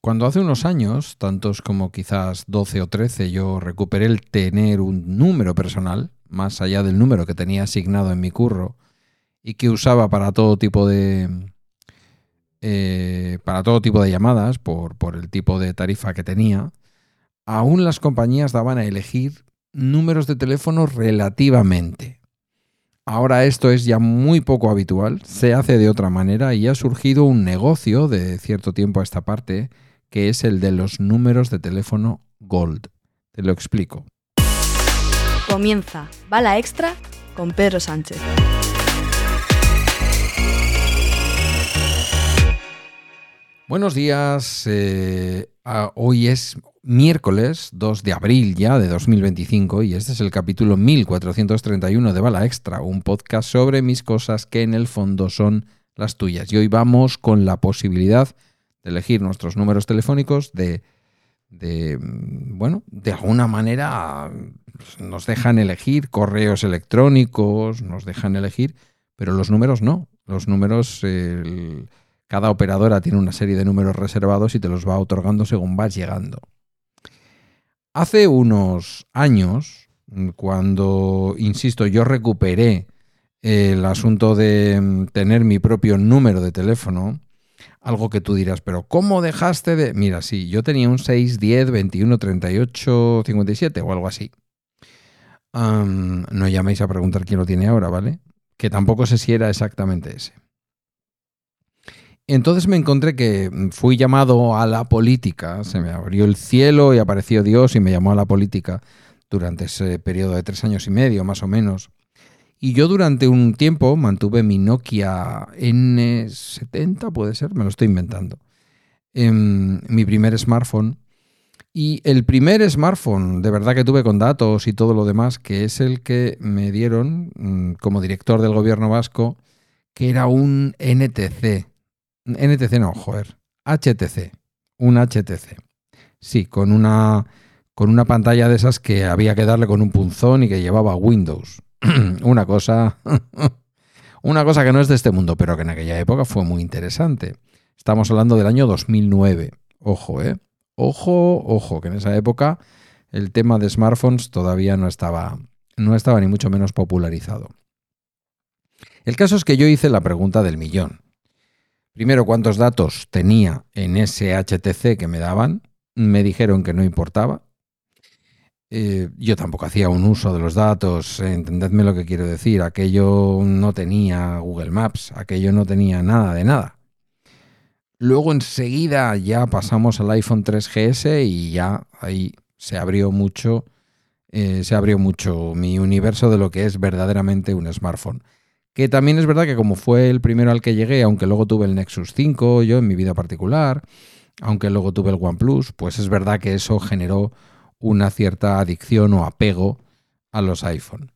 Cuando hace unos años, tantos como quizás 12 o 13, yo recuperé el tener un número personal, más allá del número que tenía asignado en mi curro y que usaba para todo tipo de llamadas por el tipo de tarifa que tenía, aún las compañías daban a elegir números de teléfono relativamente. Ahora esto es ya muy poco habitual, se hace de otra manera y ha surgido un negocio de cierto tiempo a esta parte, que es el de los números de teléfono Gold. Te lo explico. Comienza Bala Extra con Pedro Sánchez. Buenos días, hoy es miércoles 2 de abril ya de 2025 y este es el capítulo 1431 de Bala Extra, un podcast sobre mis cosas que en el fondo son las tuyas. Y hoy vamos con la posibilidad de elegir nuestros números telefónicos de alguna manera nos dejan elegir correos electrónicos, nos dejan elegir, pero los números no. Los números, cada operadora tiene una serie de números reservados y te los va otorgando según vas llegando. Hace unos años, cuando, insisto, yo recuperé el asunto de tener mi propio número de teléfono, algo que tú dirás, pero ¿cómo dejaste de...? Mira, sí, yo tenía un 6, 10, 21, 38, 57 o algo así. No llaméis a preguntar quién lo tiene ahora, ¿vale? Que tampoco sé si era exactamente ese. Entonces me encontré que fui llamado a la política, se me abrió el cielo y apareció Dios y me llamó a la política durante ese periodo de 3 años y medio, más o menos. Y yo durante un tiempo mantuve mi Nokia N70, puede ser, me lo estoy inventando, mi primer smartphone. Y el primer smartphone de verdad que tuve con datos y todo lo demás, que es el que me dieron como director del gobierno vasco, que era un HTC, un HTC. Sí, con una pantalla de esas que había que darle con un punzón y que llevaba Windows. Una cosa que no es de este mundo, pero que en aquella época fue muy interesante. Estamos hablando del año 2009. Ojo, Ojo, que en esa época el tema de smartphones todavía no estaba ni mucho menos popularizado. El caso es que yo hice la pregunta del millón. Primero, ¿cuántos datos tenía en ese HTC que me daban? Me dijeron que no importaba. Yo tampoco hacía un uso de los datos, entendedme lo que quiero decir. Aquello no tenía Google Maps, aquello no tenía nada de nada. Luego enseguida ya pasamos al iPhone 3GS y ya ahí se abrió mucho mi universo de lo que es verdaderamente un smartphone. Que también es verdad que como fue el primero al que llegué, aunque luego tuve el Nexus 5 yo en mi vida particular, aunque luego tuve el OnePlus, pues es verdad que eso generó una cierta adicción o apego a los iPhone.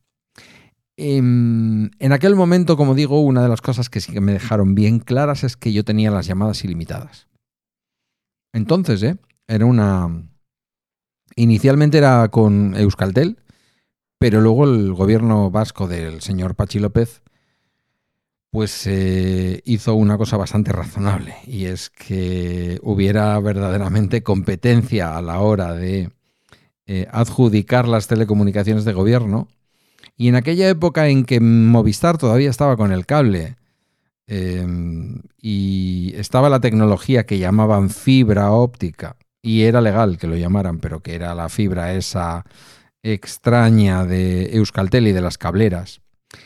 En aquel momento, como digo, una de las cosas que sí que me dejaron bien claras es que yo tenía las llamadas ilimitadas. Entonces, inicialmente era con Euskaltel, pero luego el gobierno vasco del señor Patxi López pues hizo una cosa bastante razonable, y es que hubiera verdaderamente competencia a la hora de adjudicar las telecomunicaciones de gobierno. Y en aquella época en que Movistar todavía estaba con el cable y estaba la tecnología que llamaban fibra óptica, y era legal que lo llamaran, pero que era la fibra esa extraña de Euskaltel y de las cableras,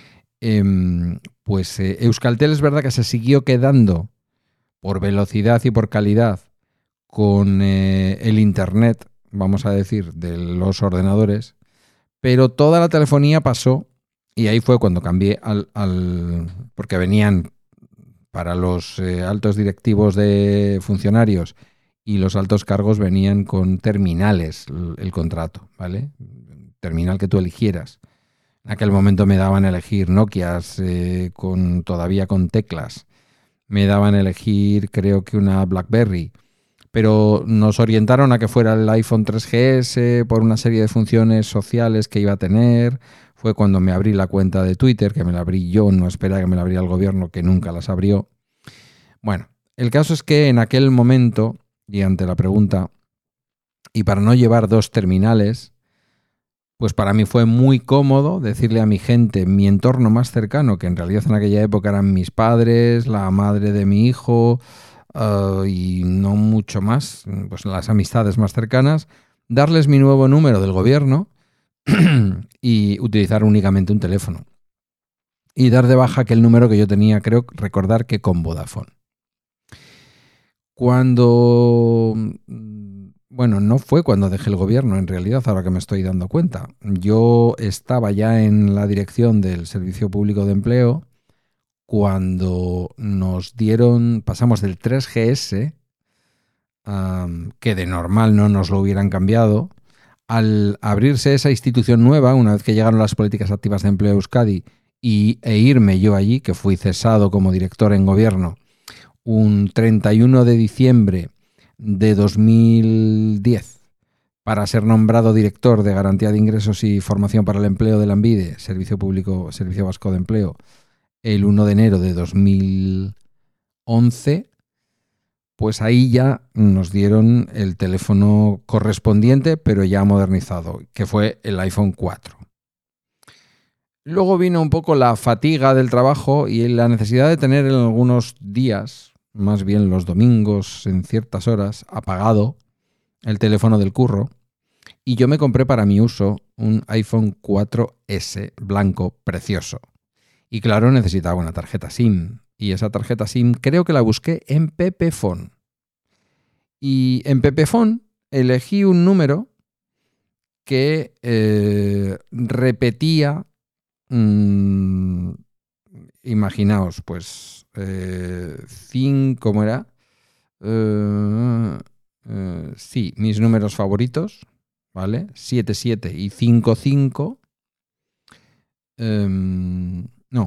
pues Euskaltel es verdad que se siguió quedando por velocidad y por calidad con el internet, vamos a decir, de los ordenadores, pero toda la telefonía pasó, y ahí fue cuando cambié porque venían para los altos directivos de funcionarios y los altos cargos venían con terminales el contrato, ¿vale? Terminal que tú eligieras. En aquel momento me daban a elegir Nokias todavía con teclas. Me daban a elegir, creo que una BlackBerry. Pero nos orientaron a que fuera el iPhone 3GS por una serie de funciones sociales que iba a tener. Fue cuando me abrí la cuenta de Twitter, que me la abrí yo, no esperaba que me la abriera el gobierno, que nunca las abrió. Bueno, el caso es que en aquel momento y ante la pregunta, y para no llevar dos terminales, pues para mí fue muy cómodo decirle a mi gente, mi entorno más cercano, que en realidad en aquella época eran mis padres, la madre de mi hijo y no mucho más, pues las amistades más cercanas, darles mi nuevo número del gobierno y utilizar únicamente un teléfono. Y dar de baja aquel número que yo tenía, creo recordar que con Vodafone. Cuando... Bueno, no fue cuando dejé el gobierno, en realidad, ahora que me estoy dando cuenta. Yo estaba ya en la dirección del Servicio Público de Empleo cuando nos pasamos del 3GS, que de normal no nos lo hubieran cambiado, al abrirse esa institución nueva, una vez que llegaron las políticas activas de empleo de Euskadi e irme yo allí, que fui cesado como director en gobierno, un 31 de diciembre de 2010 para ser nombrado director de Garantía de Ingresos y Formación para el Empleo de Lanbide, Servicio Vasco de Empleo, el 1 de enero de 2011, pues ahí ya nos dieron el teléfono correspondiente, pero ya modernizado, que fue el iPhone 4. Luego vino un poco la fatiga del trabajo y la necesidad de tener en algunos días, más bien los domingos en ciertas horas, apagado el teléfono del curro, y yo me compré para mi uso un iPhone 4S blanco precioso. Y claro, necesitaba una tarjeta SIM, y esa tarjeta SIM creo que la busqué en Pepephone. Y en Pepephone elegí un número que repetía, imaginaos, pues, ¿cómo era? Sí, mis números favoritos, ¿vale? 77 y 55. No.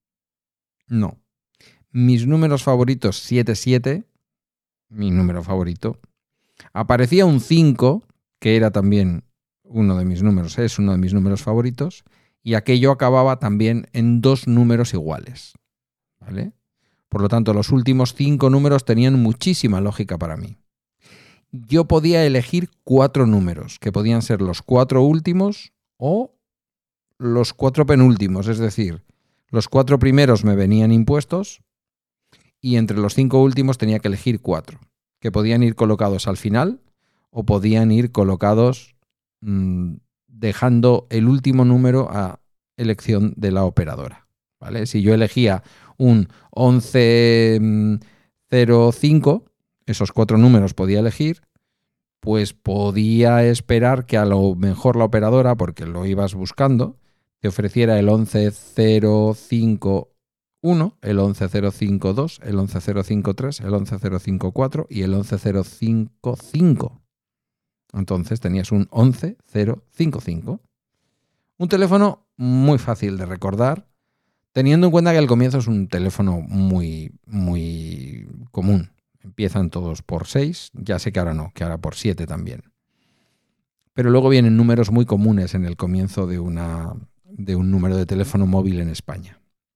Mis números favoritos, 77, mi número favorito. Aparecía un 5, que era también uno de mis números, es uno de mis números favoritos, y aquello acababa también en dos números iguales, ¿vale? Por lo tanto, los últimos 5 números tenían muchísima lógica para mí. Yo podía elegir 4 números, que podían ser los 4 últimos o los 4 penúltimos, es decir, los 4 primeros me venían impuestos y entre los 5 últimos tenía que elegir 4, que podían ir colocados al final o podían ir colocados dejando el último número a elección de la operadora, ¿vale? Si yo elegía un 1105, esos 4 números podía elegir, pues podía esperar que a lo mejor la operadora, porque lo ibas buscando, te ofreciera el 11051, el 11052, el 11053, el 11054 y el 11055. Entonces tenías un 11055. Un teléfono muy fácil de recordar, teniendo en cuenta que al comienzo es un teléfono muy, muy común. Empiezan todos por 6, ya sé que ahora no, que ahora por 7 también. Pero luego vienen números muy comunes en el comienzo de un número de teléfono móvil en España.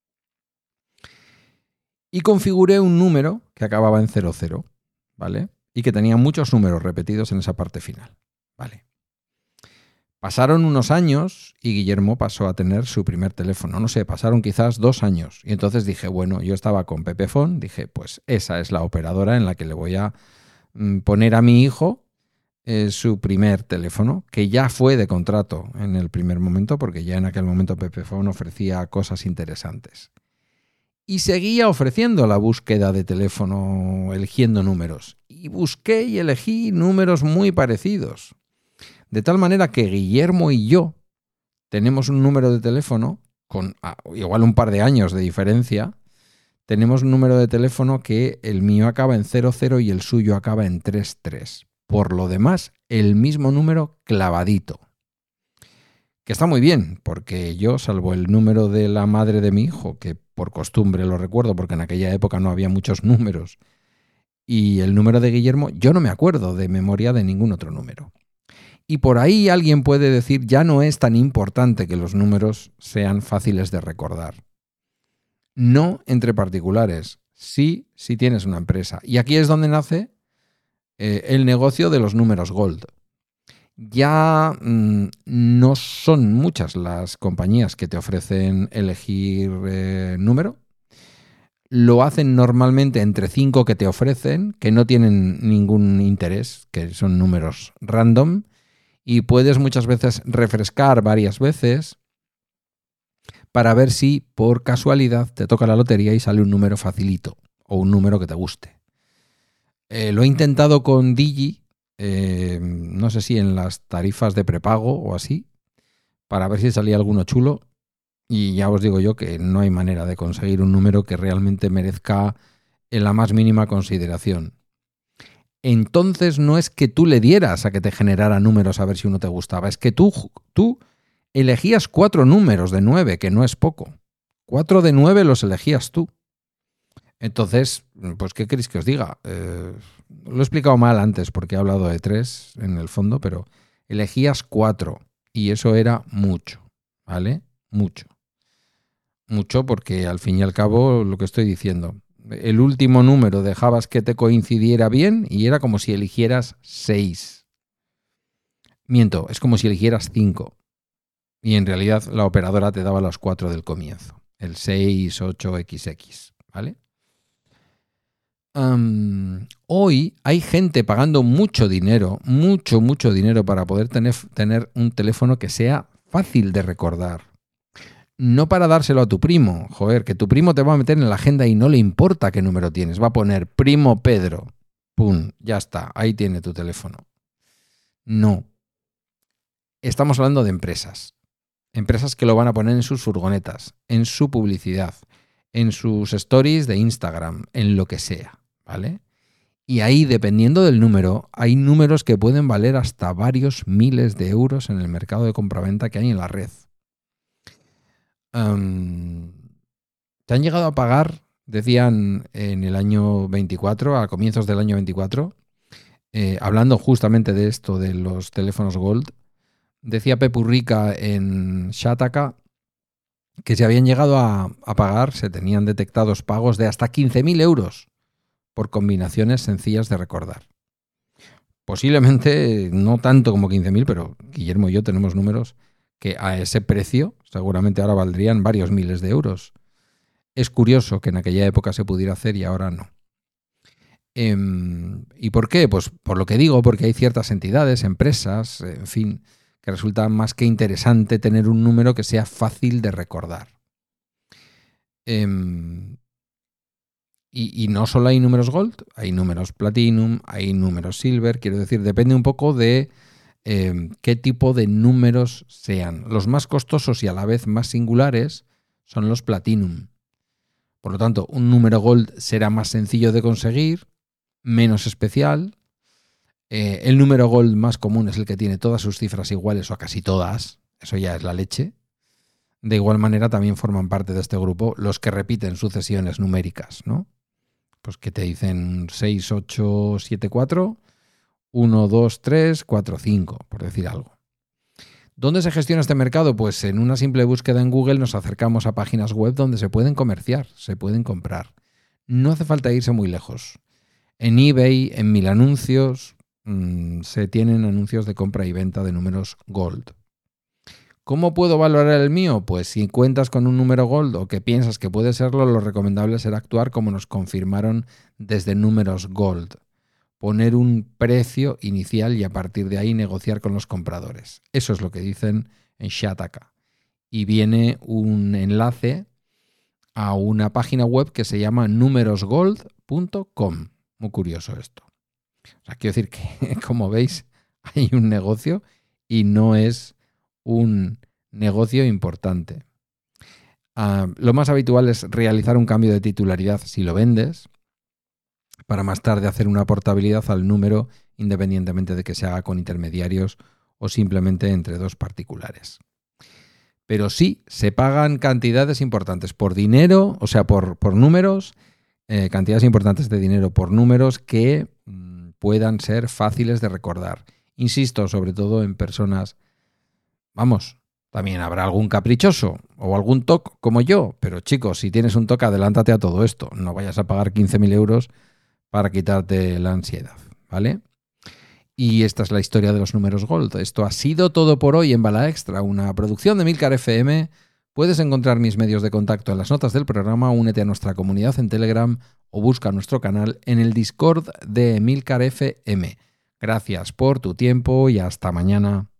Y configuré un número que acababa en 00, ¿vale? Y que tenía muchos números repetidos en esa parte final, ¿vale? Pasaron unos años y Guillermo pasó a tener su primer teléfono. No sé, pasaron quizás 2 años. Y entonces dije, bueno, yo estaba con Pepephone, dije, pues esa es la operadora en la que le voy a poner a mi hijo su primer teléfono, que ya fue de contrato en el primer momento, porque ya en aquel momento Pepephone ofrecía cosas interesantes. Y seguía ofreciendo la búsqueda de teléfono, eligiendo números. Y busqué y elegí números muy parecidos. De tal manera que Guillermo y yo tenemos un número de teléfono, con igual un par de años de diferencia, tenemos un número de teléfono que el mío acaba en 00 y el suyo acaba en 33. Por lo demás, el mismo número clavadito. Que está muy bien, porque yo, salvo el número de la madre de mi hijo, que por costumbre lo recuerdo, porque en aquella época no había muchos números, y el número de Guillermo, yo no me acuerdo de memoria de ningún otro número. Y por ahí alguien puede decir, ya no es tan importante que los números sean fáciles de recordar. No entre particulares, sí si tienes una empresa. Y aquí es donde nace el negocio de los números gold. Ya no son muchas las compañías que te ofrecen elegir número. Lo hacen normalmente entre 5 que te ofrecen, que no tienen ningún interés, que son números random, y puedes muchas veces refrescar varias veces para ver si por casualidad te toca la lotería y sale un número facilito o un número que te guste. Lo he intentado con Digi, no sé si en las tarifas de prepago o así, para ver si salía alguno chulo. Y ya os digo yo que no hay manera de conseguir un número que realmente merezca en la más mínima consideración. Entonces no es que tú le dieras a que te generara números a ver si uno te gustaba, es que tú elegías 4 números de 9, que no es poco. 4 de 9 los elegías tú. Entonces, pues ¿qué queréis que os diga? Lo he explicado mal antes porque he hablado de 3 en el fondo, pero elegías 4 y eso era mucho, ¿vale? Mucho. Mucho porque al fin y al cabo lo que estoy diciendo, el último número dejabas que te coincidiera bien y era como si eligieras 6. Miento, es como si eligieras 5 y en realidad la operadora te daba los 4 del comienzo, el 6, 8, XX, ¿vale? Hoy hay gente pagando mucho dinero, mucho dinero para poder tener un teléfono que sea fácil de recordar. No para dárselo a tu primo, joder, que tu primo te va a meter en la agenda y no le importa qué número tienes, va a poner primo Pedro, pum, ya está, ahí tiene tu teléfono. No. Estamos hablando de empresas que lo van a poner en sus furgonetas, en su publicidad, en sus stories de Instagram, en lo que sea, ¿vale? Y ahí, dependiendo del número, hay números que pueden valer hasta varios miles de euros en el mercado de compraventa que hay en la red. Te han llegado a pagar, decían en el año 24, a comienzos del año 24, hablando justamente de esto, de los teléfonos Gold, decía Pepu Rica en Shataka que se habían llegado a pagar, se tenían detectados pagos de hasta 15.000 euros por combinaciones sencillas de recordar. Posiblemente no tanto como 15.000, pero Guillermo y yo tenemos números que a ese precio seguramente ahora valdrían varios miles de euros. Es curioso que en aquella época se pudiera hacer y ahora no. ¿Y por qué? Pues por lo que digo, porque hay ciertas entidades, empresas, en fin, que resulta más que interesante tener un número que sea fácil de recordar. Y no solo hay números Gold, hay números Platinum, hay números Silver, quiero decir, depende un poco de qué tipo de números sean. Los más costosos y a la vez más singulares son los Platinum. Por lo tanto, un número Gold será más sencillo de conseguir, menos especial. El número Gold más común es el que tiene todas sus cifras iguales o casi todas. Eso ya es la leche. De igual manera también forman parte de este grupo los que repiten sucesiones numéricas, ¿no? Pues que te dicen 6, 8, 7, 4, 1, 2, 3, 4, 5, por decir algo. ¿Dónde se gestiona este mercado? Pues en una simple búsqueda en Google nos acercamos a páginas web donde se pueden comerciar, se pueden comprar. No hace falta irse muy lejos. En eBay, en Mil Anuncios, se tienen anuncios de compra y venta de números Gold. ¿Cómo puedo valorar el mío? Pues si cuentas con un número Gold o que piensas que puede serlo, lo recomendable será actuar como nos confirmaron desde números Gold. Poner un precio inicial y a partir de ahí negociar con los compradores. Eso es lo que dicen en Shataka. Y viene un enlace a una página web que se llama numerosgold.com. Muy curioso esto. O sea, quiero decir que, como veis, hay un negocio y no es un negocio importante. Lo más habitual es realizar un cambio de titularidad si lo vendes, para más tarde hacer una portabilidad al número independientemente de que se haga con intermediarios o simplemente entre dos particulares. Pero sí, se pagan cantidades importantes por dinero, o sea, por números, cantidades importantes de dinero por números que puedan ser fáciles de recordar. Insisto, sobre todo en personas, vamos, también habrá algún caprichoso o algún TOC como yo, pero chicos, si tienes un TOC, adelántate a todo esto. No vayas a pagar 15.000 euros para quitarte la ansiedad, ¿vale? Y esta es la historia de los números Gold. Esto ha sido todo por hoy en Bala Extra, una producción de Emilcar FM. Puedes encontrar mis medios de contacto en las notas del programa, únete a nuestra comunidad en Telegram o busca nuestro canal en el Discord de Emilcar FM. Gracias por tu tiempo y hasta mañana.